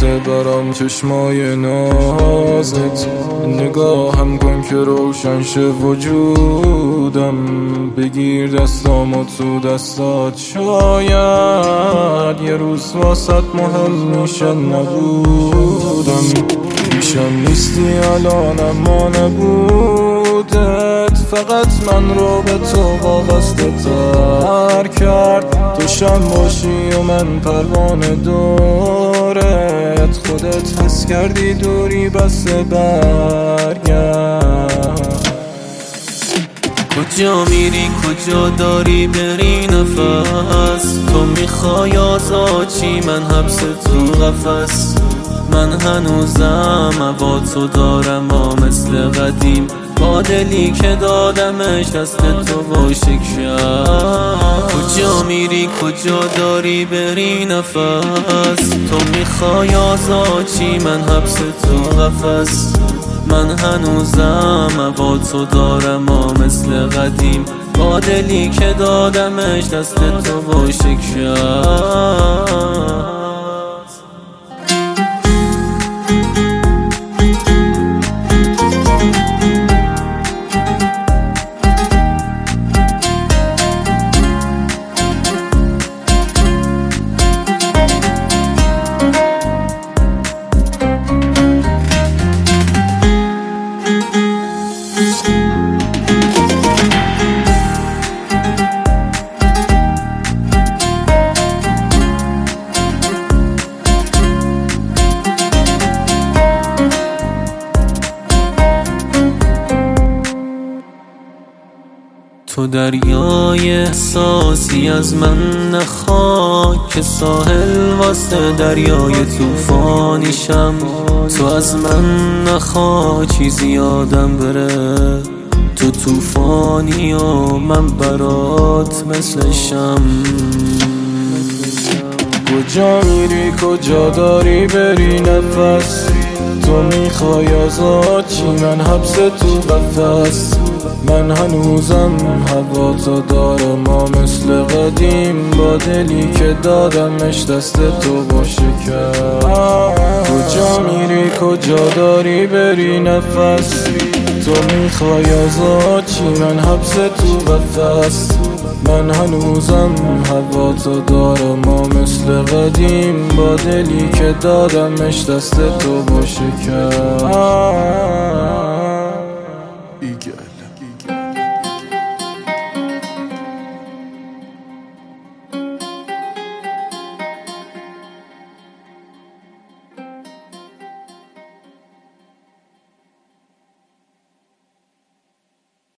میریزه برام چشمای نازت. نگاهم کن که روشن شه وجودم، بگیر دستامو تو دستات، شاید یه روز واسط مهم میشه نبودم. پیشم نیستی الان اما نبودت، فقط من رو به تو وابسته تر کرد. تو شم باشی و من پروانه دورت، خودت حس کردی دوری بس برگرد. کجا میری کجا داری بری نفس، تو میخوای آزادی من حبس تو قفس. من هنوزم هوا تو دارم و مثل قدیم، با دلی که دادمش دست تو با شکشت. کجا میری کجا داری بری نفس، تو میخوای آزادی من حبس تو قفس. من هنوزم هوا تو دارم و مثل قدیم، با دلی که دادمش دست تو با شکشت. تو دریای احساسی از من نخواه که ساحل واسه دریای توفانیشم. تو از من نخواه چیزی یادم بره، تو توفانی و من برات مثل شم. کجا میری کجا داری بری نفس، تو میخوای آزادی من حبس تو قفس. من هنوزم هوا تو دارم ما مثل قدیم، با دلی که دادمش دست تو با شکست. کجا میری کجا داری بری نفس، تو میخوای آزادی من حبس تو قفس. من هنوزم هوا تو دارم ما مثل قدیم، با دلی که دادمش دست تو با شکست.